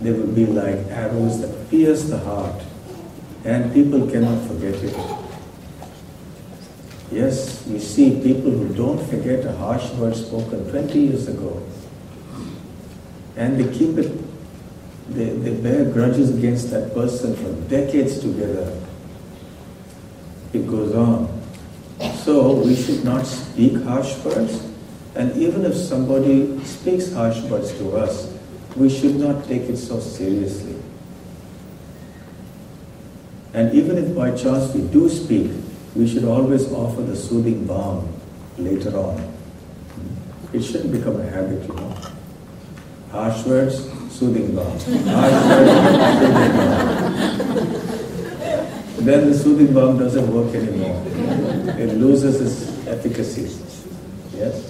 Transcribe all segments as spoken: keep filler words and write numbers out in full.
they will be like arrows that pierce the heart, and people cannot forget it. Yes, we see people who don't forget a harsh word spoken twenty years ago, and they keep it, they, they bear grudges against that person for decades together. It goes on. So we should not speak harsh words, and even if somebody speaks harsh words to us, we should not take it so seriously. And even if by chance we do speak, we should always offer the soothing balm later on. It shouldn't become a habit, you know. Harsh words, soothing balm. Harsh words, soothing balm. Then the soothing balm doesn't work anymore. It loses its efficacy. Yes?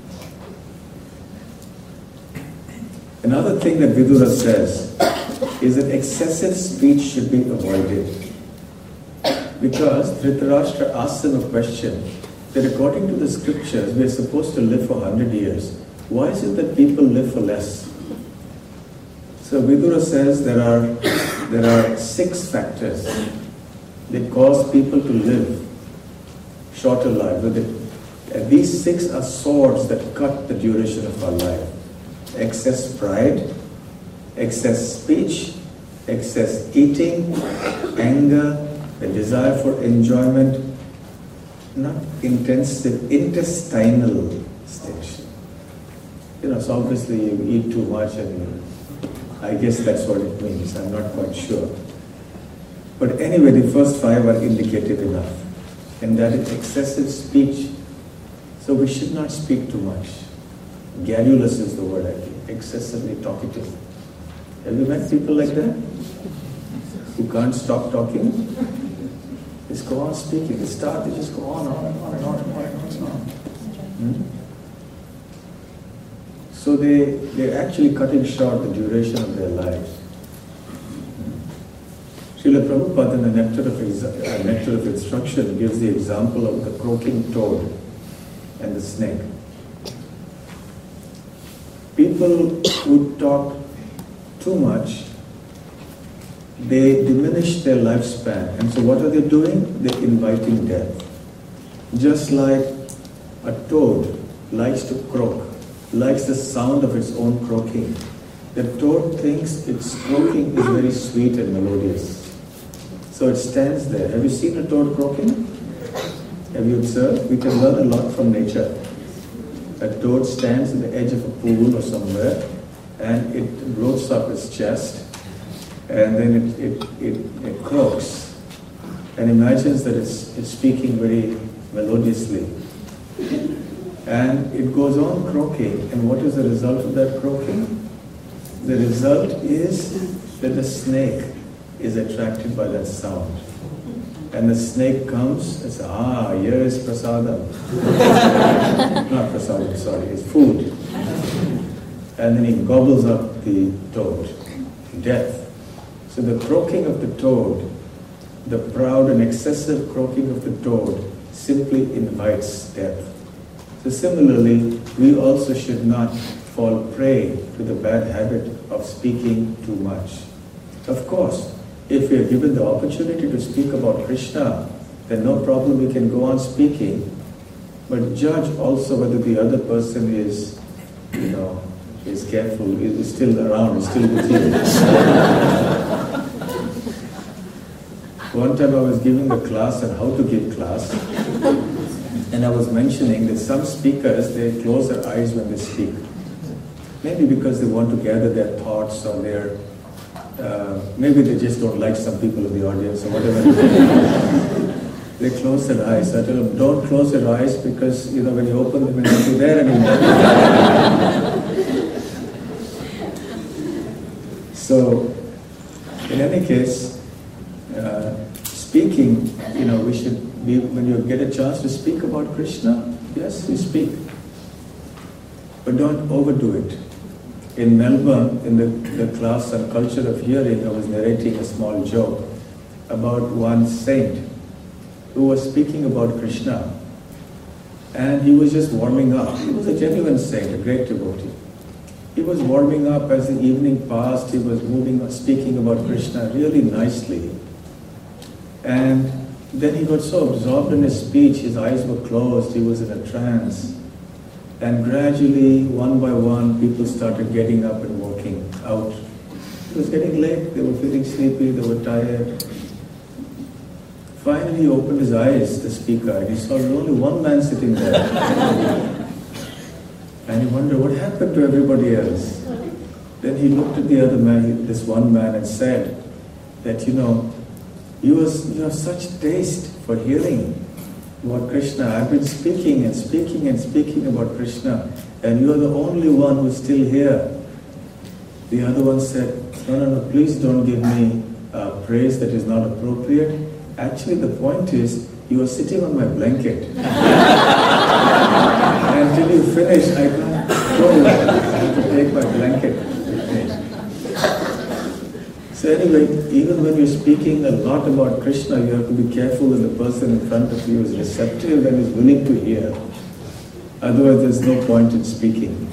Another thing that Vidura says is that excessive speech should be avoided. Because Dhritarashtra asks him a question, that according to the scriptures, we are supposed to live for one hundred years. Why is it that people live for less? So Vidura says there are, there are six factors that cause people to live shorter lives. And these six are swords that cut the duration of our life. Excess pride, excess speech, excess eating, anger, the desire for enjoyment, not intensive, intestinal station. You know, so obviously you eat too much, and I guess that's what it means. I'm not quite sure. But anyway, the first five are indicative enough. And that is excessive speech. So we should not speak too much. Garrulous is the word, I think. Excessively talkative. Have you met people like that? Who can't stop talking? Just go on speaking. They start, they just go on, on and on and on and on and on and on. Hmm? So they, they're actually cutting short the duration of their lives. Srila Prabhupada in the Nectar of, uh, Nectar of Instruction gives the example of the croaking toad and the snake. People who talk too much, they diminish their lifespan. And so what are they doing? They're inviting death. Just like a toad likes to croak, likes the sound of its own croaking. The toad thinks its croaking is very sweet and melodious. So it stands there. Have you seen a toad croaking? Have you observed? We can learn a lot from nature. A toad stands at the edge of a pool or somewhere, and it rolls up its chest, and then it, it, it, it croaks, and imagines that it's, it's speaking very melodiously. And it goes on croaking, and what is the result of that croaking? The result is that the snake is attracted by that sound. And the snake comes and says, ah, here is prasadam. Not prasadam, sorry, it's food. And then he gobbles up the toad. Death. So the croaking of the toad, the proud and excessive croaking of the toad, simply invites death. So similarly, we also should not fall prey to the bad habit of speaking too much. Of course, if we are given the opportunity to speak about Krishna, then no problem, we can go on speaking. But judge also whether the other person is, you know, is careful, is still around, is still with you. One time I was giving a class on how to give class, and I was mentioning that some speakers, they close their eyes when they speak. Maybe because they want to gather their thoughts or their Uh, maybe they just don't like some people in the audience or whatever. They close their eyes. I tell them, don't close your eyes because, you know, when you open them, you're not be there anymore. So, in any case, uh, speaking, you know, we should be, when you get a chance to speak about Krishna, yes, you speak. But don't overdo it. In Melbourne, in the, the class on culture of hearing, I was narrating a small joke about one saint who was speaking about Krishna. And he was just warming up. He was a genuine saint, a great devotee. he was warming up as the evening passed. He was moving on, speaking about Krishna really nicely. And then he got so absorbed in his speech, his eyes were closed, he was in a trance. And gradually, one by one, people started getting up and walking out. It was getting late, they were feeling sleepy, they were tired. Finally, he opened his eyes, the speaker, and he saw only one man sitting there. And he wondered what happened to everybody else. Then he looked at the other man, this one man, and said that, you know, you, was, you have such taste for hearing about Krishna. I've been speaking and speaking and speaking about Krishna, and you are the only one who's still here. The other one said, no, no, no, please don't give me uh, praise that is not appropriate. Actually, the point is, you are sitting on my blanket. And until you finish, I can't go. I have to take my blanket with me. So anyway, even when you're speaking a lot about Krishna, you have to be careful that the person in front of you is receptive and is willing to hear. Otherwise, there's no point in speaking.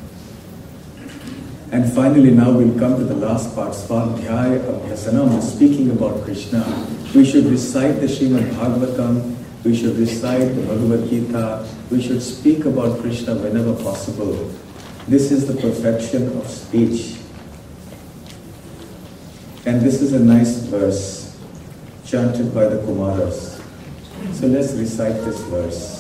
And finally, now we'll come to the last part, Svadhyaya Abhyasanam, speaking about Krishna. We should recite the Srimad Bhagavatam, we should recite the Bhagavad Gita, we should speak about Krishna whenever possible. This is the perfection of speech. And this is a nice verse, chanted by the Kumaras. So let's recite this verse.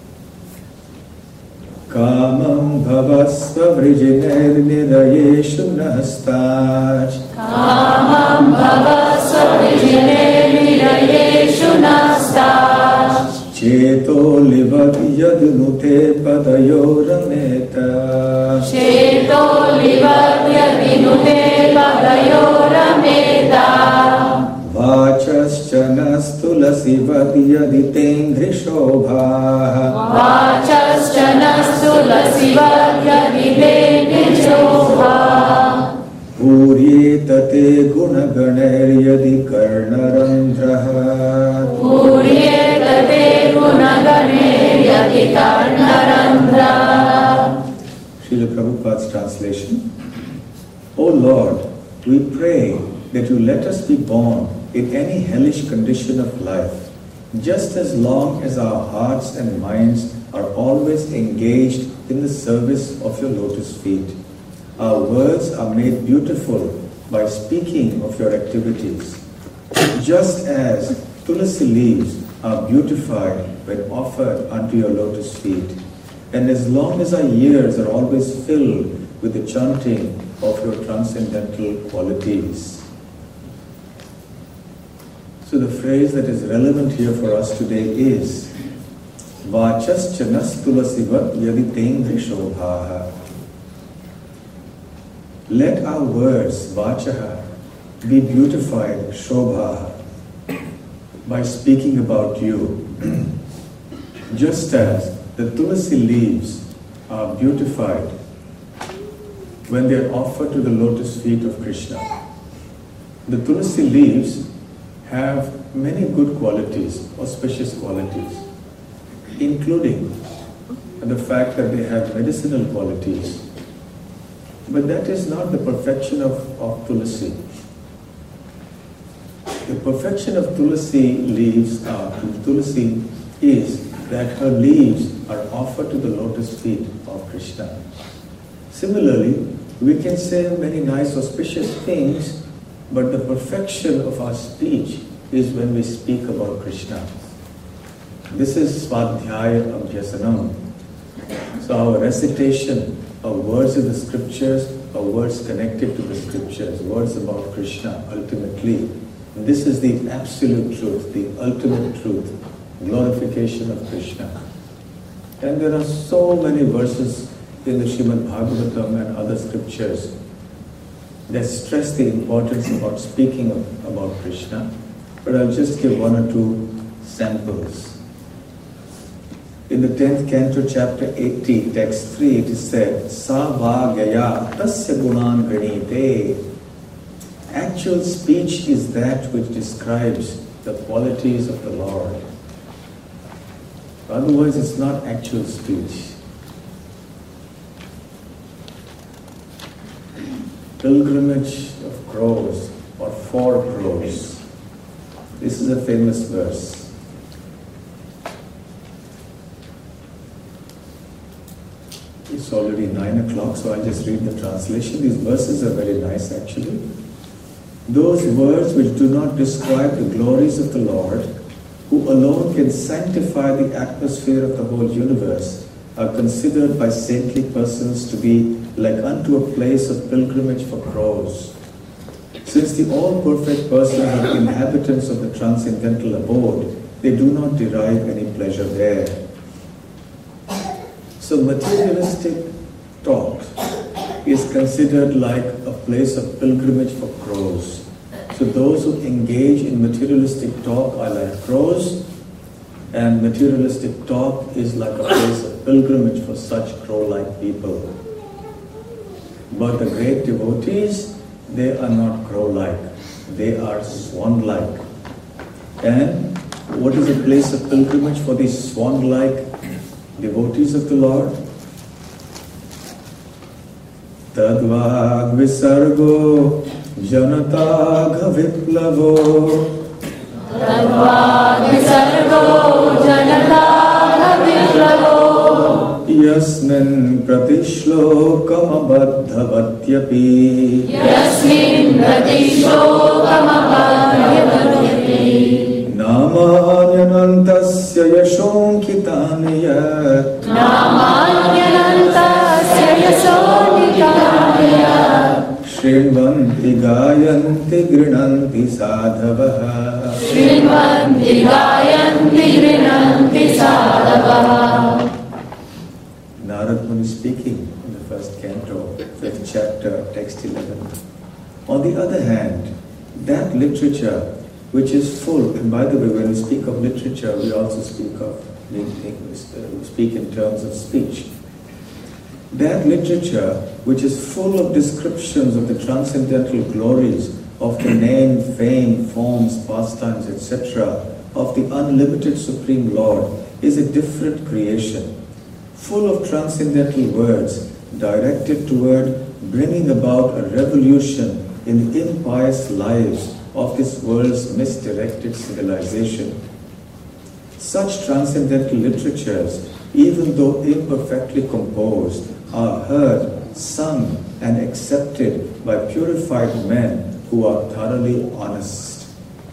Kamam bhavasva vrijiner nidayeshu nastaj. Kamam bhavasva vrijiner nidayeshu nastaj. Cheto livad yadnute padayorameta. Cheto livad yadnute padayorameta. Vachaschanas tulasivad yaditengri shobha. Vachaschanas tulasivad yaditengri shobha. Puryetate gunaganer yadi karnarandraha. Puryetate gunaganer yadi karnarandraha. Srila Prabhupada's translation. O Lord, we pray that you let us be born in any hellish condition of life, just as long as our hearts and minds are always engaged in the service of your lotus feet. Our words are made beautiful by speaking of your activities, just as tulasi leaves are beautified when offered unto your lotus feet. And as long as our ears are always filled with the chanting of your transcendental qualities. So the phrase that is relevant here for us today is Vachas chanas tulasivat yaditengri shobhaha. Let our words, vachaha, be beautified, shobhaha, by speaking about you. Just as the tulasi leaves are beautified when they are offered to the lotus feet of Krishna. The tulasi leaves have many good qualities, auspicious qualities, including the fact that they have medicinal qualities. But that is not the perfection of, of tulasi. The perfection of tulasi leaves, uh, tulasi is that her leaves are offered to the lotus feet of Krishna. Similarly, we can say many nice auspicious things, but the perfection of our speech is when we speak about Krishna. This is Svadhyaya Abhyasanam. So our recitation of words of the scriptures or words connected to the scriptures, words about Krishna ultimately. This is the absolute truth, the ultimate truth, glorification of Krishna. And there are so many verses in the Srimad Bhagavatam and other scriptures that stress the importance about speaking of, about Krishna. But I'll just give one or two samples. In the tenth canto, chapter eighty, text three, it is said, Sa vāgyaya tasya gunan granite. Actual speech is that which describes the qualities of the Lord. Otherwise, it's not actual speech. pilgrimage of crows or for crows. This is a famous verse. It's already nine o'clock, so I'll just read the translation. These verses are very nice actually. Those words which do not describe the glories of the Lord, who alone can sanctify the atmosphere of the whole universe, are considered by saintly persons to be like unto a place of pilgrimage for crows. Since the all-perfect persons are the inhabitants of the transcendental abode, they do not derive any pleasure there. So materialistic talk is considered like a place of pilgrimage for crows. So those who engage in materialistic talk are like crows, and materialistic talk is like a place of pilgrimage for such crow-like people. But the great devotees, they are not crow-like, they are swan-like. And what is a place of pilgrimage for these swan-like devotees of the Lord? Tadvag visargo janatagha viplavo. Tadvag visargo janatagha viplavo. Yasmin pratishlokam abadhavatyapi. Yasmin pratishlokam abadhavatyapi. Namanyanantasya yashonkitani yat. Namanyanantasya yashonkitani yat. Shrinvanti gayanti grinanti sadhavaha. Shrinvanti gayanti grinanti sadhavaha. Narad Muni speaking in the first canto, fifth chapter, text eleven. On the other hand, that literature which is full, and by the way, when we speak of literature, we also speak of, we speak in terms of speech. That literature which is full of descriptions of the transcendental glories of the name, fame, forms, pastimes, et cetera, of the unlimited Supreme Lord is a different creation, full of transcendental words directed toward bringing about a revolution in the impious lives of this world's misdirected civilization. Such transcendental literatures, even though imperfectly composed, are heard, sung, and accepted by purified men who are thoroughly honest.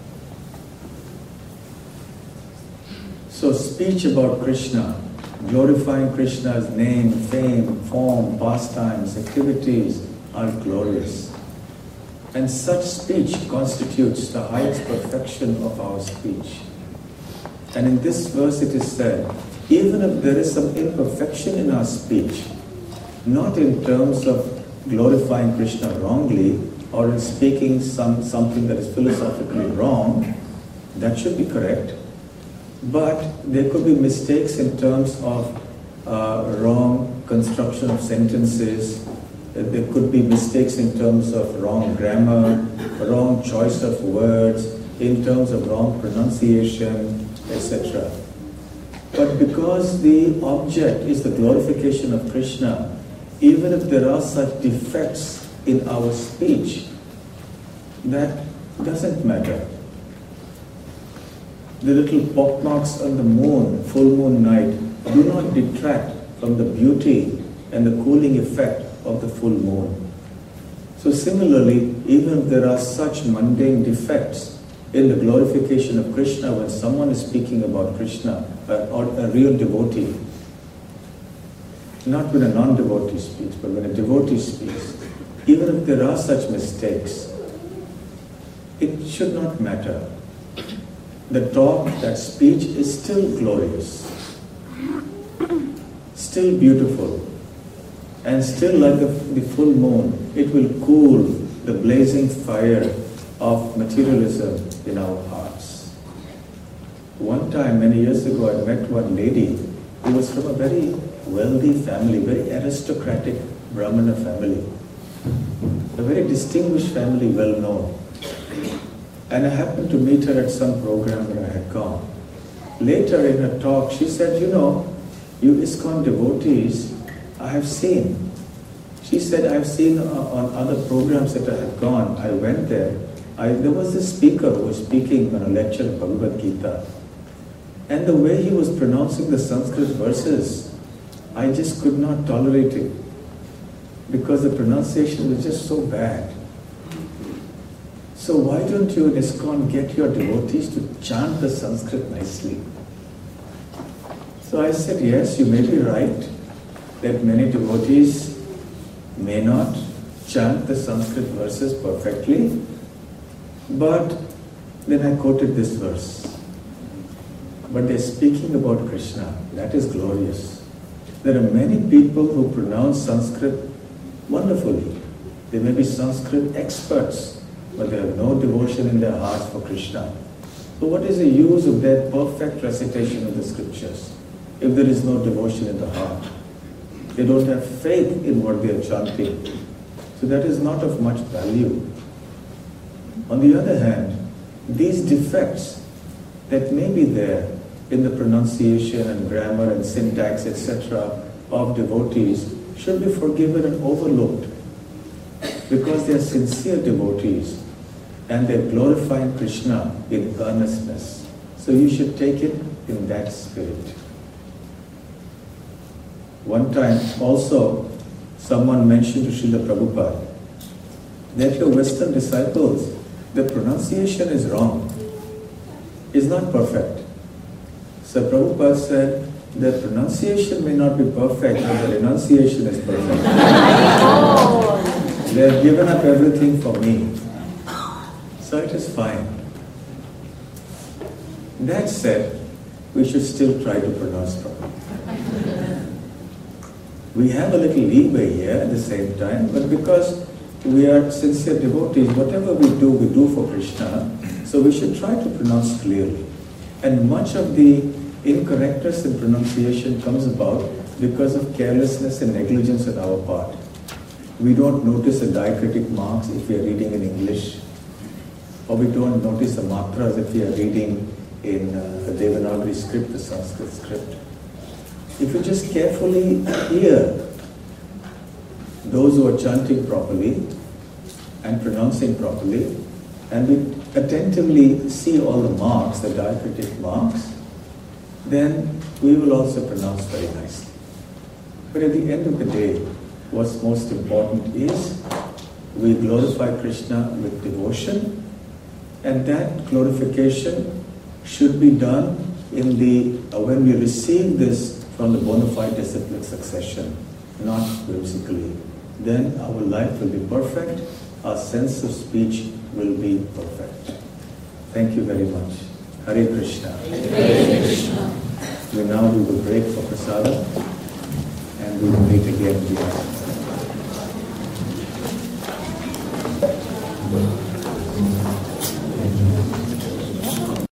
So speech about Krishna, glorifying Krishna's name, fame, form, pastimes, activities are glorious. And such speech constitutes the highest perfection of our speech. And in this verse it is said, even if there is some imperfection in our speech, not in terms of glorifying Krishna wrongly or in speaking some, something that is philosophically wrong, that should be correct. But there could be mistakes in terms of uh, wrong construction of sentences. There could be mistakes in terms of wrong grammar, wrong choice of words, in terms of wrong pronunciation, et cetera. But because the object is the glorification of Krishna, even if there are such defects in our speech, that doesn't matter. The little pockmarks on the moon, full moon night, do not detract from the beauty and the cooling effect of the full moon. So similarly, even if there are such mundane defects in the glorification of Krishna, when someone is speaking about Krishna, or a real devotee, not when a non-devotee speaks, but when a devotee speaks, even if there are such mistakes, it should not matter. The talk, that speech is still glorious, still beautiful, and still like the, the full moon, it will cool the blazing fire of materialism in our hearts. One time, many years ago, I met one lady who was from a very wealthy family, very aristocratic Brahmana family, a very distinguished family, well known. And I happened to meet her at some program where I had gone. Later in her talk, she said, you know, you ISKCON devotees, I have seen. She said, I've seen uh, on other programs that I have gone, I went there, I, there was this speaker who was speaking on a lecture of Bhagavad Gita. And the way he was pronouncing the Sanskrit verses, I just could not tolerate it. Because the pronunciation was just so bad. So why don't you in ISKCON get your devotees to chant the Sanskrit nicely? So I said, yes, you may be right that many devotees may not chant the Sanskrit verses perfectly, but then I quoted this verse. But they're speaking about Krishna. That is glorious. There are many people who pronounce Sanskrit wonderfully. They may be Sanskrit experts, but they have no devotion in their hearts for Krishna. So what is the use of their perfect recitation of the scriptures if there is no devotion in the heart? They don't have faith in what they are chanting. So that is not of much value. On the other hand, these defects that may be there in the pronunciation and grammar and syntax, et cetera of devotees should be forgiven and overlooked because they are sincere devotees and they are glorifying Krishna in earnestness. So you should take it in that spirit. One time also someone mentioned to Srila Prabhupada that your Western disciples, the pronunciation is wrong, is not perfect. So Prabhupada said, the pronunciation may not be perfect, but the renunciation is perfect. They have given up everything for me. So it is fine. That said, we should still try to pronounce properly. We have a little leeway here at the same time, but because we are sincere devotees, whatever we do, we do for Krishna, so we should try to pronounce clearly. And much of the incorrectness in pronunciation comes about because of carelessness and negligence on our part. We don't notice the diacritic marks if we are reading in English, or we don't notice the matras if we are reading in uh, the Devanagari script, the Sanskrit script. If you just carefully hear those who are chanting properly and pronouncing properly, and we attentively see all the marks, the diacritic marks, then we will also pronounce very nicely. But at the end of the day, what's most important is we glorify Krishna with devotion, and that glorification should be done in the uh, when we receive this from the bona fide disciplic succession, not whimsically. Then our life will be perfect, our sense of speech will be perfect. Thank you very much. Hare Krishna. Hare Krishna. We now we will break for prasada and we will meet again in the afternoon.